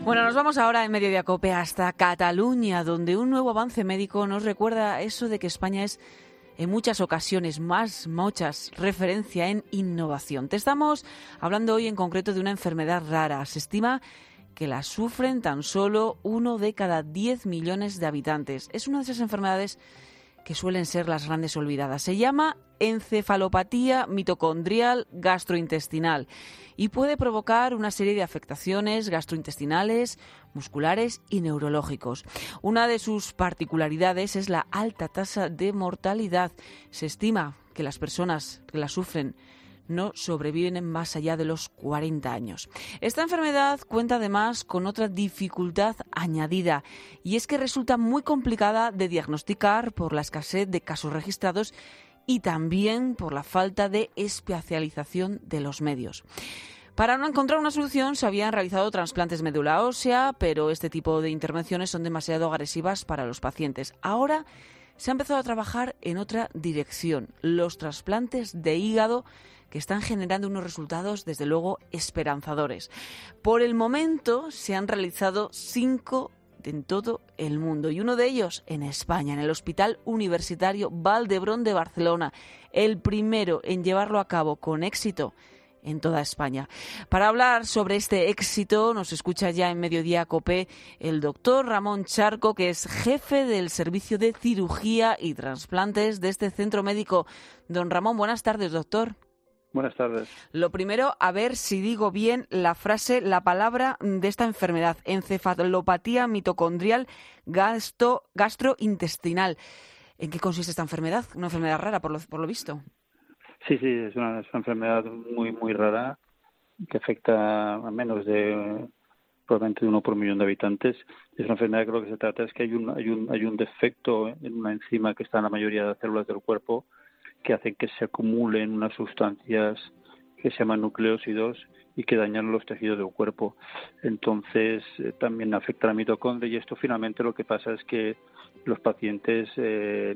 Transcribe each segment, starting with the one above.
Bueno, nos vamos ahora en Mediodía COPE hasta Cataluña, donde un nuevo avance médico nos recuerda eso de que España es en muchas ocasiones muchas referencia en innovación. Te estamos hablando hoy en concreto de una enfermedad rara. Se estima que la sufren tan solo 1 de cada 10 millones de habitantes. Es una de esas enfermedades que suelen ser las grandes olvidadas. Se llama encefalopatía mitocondrial gastrointestinal y puede provocar una serie de afectaciones gastrointestinales, musculares y neurológicos. Una de sus particularidades es la alta tasa de mortalidad. Se estima que las personas que la sufren no sobreviven más allá de los 40 años. Esta enfermedad cuenta además con otra dificultad añadida, y es que resulta muy complicada de diagnosticar por la escasez de casos registrados y también por la falta de especialización de los medios. Para no encontrar una solución se habían realizado trasplantes médula ósea, pero este tipo de intervenciones son demasiado agresivas para los pacientes. Ahora se ha empezado a trabajar en otra dirección, los trasplantes de hígado, que están generando unos resultados, desde luego, esperanzadores. Por el momento se han realizado 5 en todo el mundo y uno de ellos en España, en el Hospital Universitario Vall d'Hebron de Barcelona, el primero en llevarlo a cabo con éxito en toda España. Para hablar sobre este éxito nos escucha ya en Mediodía COPE el doctor Ramón Charco, que es jefe del Servicio de Cirugía y Trasplantes de este centro médico. Don Ramón, buenas tardes, doctor. Buenas tardes. Lo primero, a ver si digo bien la palabra de esta enfermedad, encefalopatía mitocondrial gastrointestinal. ¿En qué consiste esta enfermedad? Una enfermedad rara, por lo visto. Sí, es una enfermedad muy rara que afecta a menos de probablemente 1 por millón de habitantes. Es una enfermedad que lo que se trata es que hay un defecto en una enzima que está en la mayoría de las células del cuerpo, que hacen que se acumulen unas sustancias que se llaman nucleósidos y que dañan los tejidos del cuerpo. Entonces también afecta a la mitocondria, y esto finalmente lo que pasa es que los pacientes se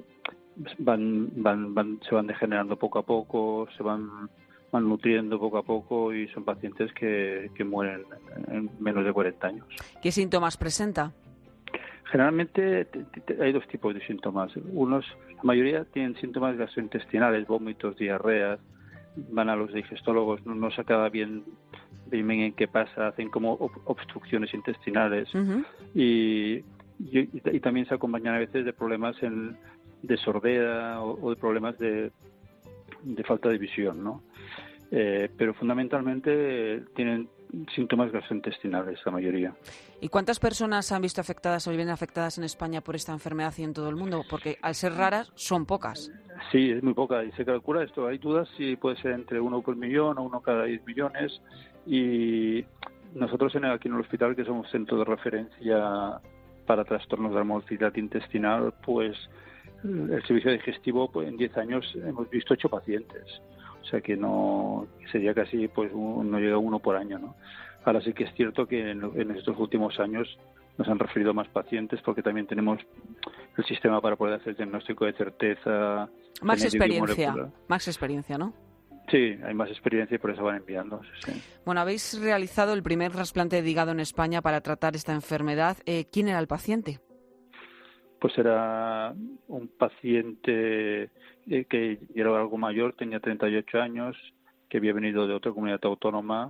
van degenerando poco a poco, se van nutriendo poco a poco, y son pacientes que mueren en menos de 40 años. ¿Qué síntomas presenta? Generalmente hay 2 tipos de síntomas. La mayoría tienen síntomas gastrointestinales, vómitos, diarreas, van a los digestólogos, no se acaba bien en qué pasa, hacen como obstrucciones intestinales. Uh-huh. y también se acompañan a veces de problemas de sordera o de problemas de falta de visión, ¿no? Pero fundamentalmente tienen síntomas gastrointestinales la mayoría. ¿Y cuántas personas han visto afectadas o vienen afectadas en España por esta enfermedad y en todo el mundo? Porque al ser raras son pocas. Sí, es muy poca, y se calcula esto. Hay dudas si puede ser entre 1 por millón o 1 cada 10 millones. Y nosotros aquí en el hospital, que somos centro de referencia para trastornos de la motilidad intestinal, pues el servicio digestivo, pues en 10 años hemos visto 8 pacientes. O sea que no sería casi, pues no llega 1 por año, ¿no? Ahora sí que es cierto que en estos últimos años nos han referido más pacientes, porque también tenemos el sistema para poder hacer diagnóstico de certeza. Más experiencia, ¿no? Sí, hay más experiencia y por eso van enviando. Sí. Bueno, habéis realizado el primer trasplante de hígado en España para tratar esta enfermedad. ¿Quién era el paciente? Pues era un paciente que ya era algo mayor, tenía 38 años, que había venido de otra comunidad autónoma,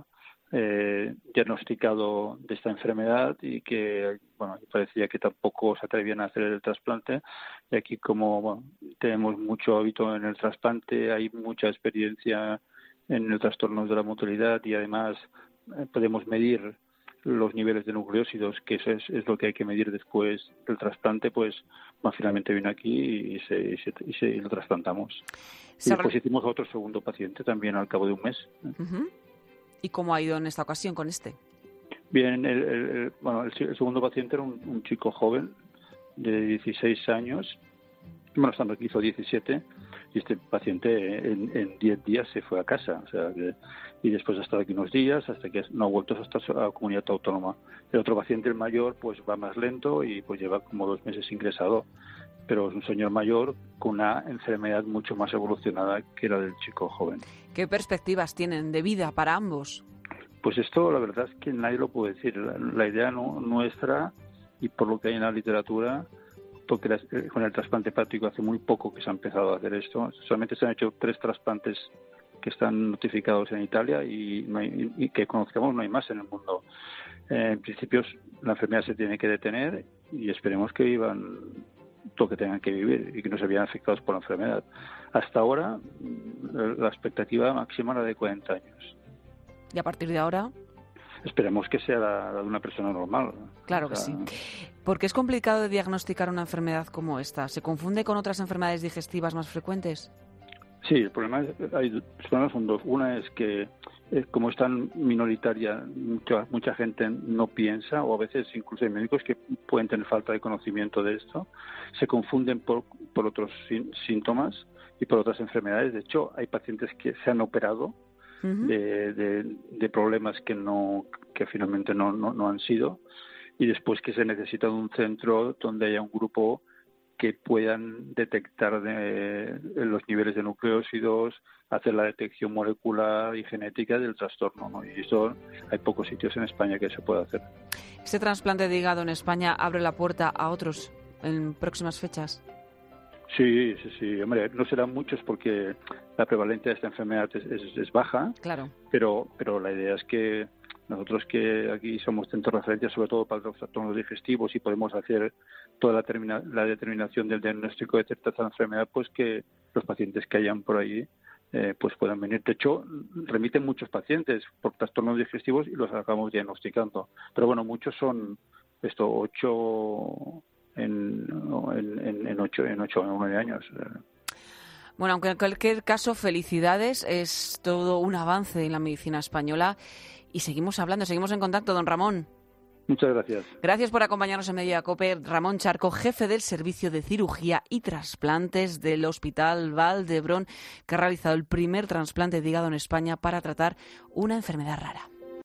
diagnosticado de esta enfermedad, y que parecía que tampoco se atrevían a hacer el trasplante. Y aquí, como tenemos mucho hábito en el trasplante, hay mucha experiencia en el trastorno de la motilidad, y además podemos medir los niveles de nucleósidos, que eso es lo que hay que medir después del trasplante. Pues finalmente vino aquí y lo trasplantamos. Y después hicimos otro segundo paciente también al cabo de un mes. Uh-huh. ¿Y cómo ha ido en esta ocasión con este? Bien, el segundo paciente era un chico joven de 16 años. Bueno, estando aquí hizo 17, y este paciente en 10 días se fue a casa. O sea, y después ha estado aquí unos días hasta que no ha vuelto hasta la comunidad autónoma. El otro paciente, el mayor, pues va más lento y pues lleva como 2 meses ingresado, pero es un señor mayor con una enfermedad mucho más evolucionada que la del chico joven. ¿Qué perspectivas tienen de vida para ambos? Pues esto la verdad es que nadie lo puede decir. La idea nuestra, y por lo que hay en la literatura, porque con el trasplante hepático hace muy poco que se ha empezado a hacer esto. Solamente se han hecho 3 trasplantes que están notificados en Italia y que conozcamos no hay más en el mundo. En principio la enfermedad se tiene que detener y esperemos que vivan todo que tengan que vivir y que no se vean afectados por la enfermedad. Hasta ahora la expectativa máxima era de 40 años. ¿Y a partir de ahora? Esperemos que sea la de una persona normal. Claro que sí. Porque es complicado de diagnosticar una enfermedad como esta. ¿Se confunde con otras enfermedades digestivas más frecuentes? Sí, los problemas son 2. Una es que, como es tan minoritaria, mucha gente no piensa, o a veces incluso hay médicos que pueden tener falta de conocimiento de esto, se confunden por otros síntomas y por otras enfermedades. De hecho, hay pacientes que se han operado de problemas que finalmente no han sido, y después que se necesita un centro donde haya un grupo que puedan detectar los niveles de nucleósidos, hacer la detección molecular y genética del trastorno, ¿no? Y eso hay pocos sitios en España que se puede hacer. ¿Este trasplante de hígado en España abre la puerta a otros en próximas fechas? Sí. Hombre, no serán muchos porque la prevalencia de esta enfermedad es baja. Claro. Pero la idea es que nosotros, que aquí somos centro de referencia sobre todo para los trastornos digestivos y podemos hacer toda la determinación del diagnóstico de cierta enfermedad, pues que los pacientes que hayan por ahí pues puedan venir. De hecho, remiten muchos pacientes por trastornos digestivos y los acabamos diagnosticando. Pero bueno, muchos son 8 en 9 años. Bueno, aunque en cualquier caso, felicidades, es todo un avance en la medicina española y seguimos hablando, seguimos en contacto, don Ramón. Muchas gracias. Gracias por acompañarnos en Mediodía COPE. Ramón Charco, jefe del Servicio de Cirugía y Trasplantes del Hospital Vall d'Hebron, que ha realizado el primer trasplante de hígado en España para tratar una enfermedad rara.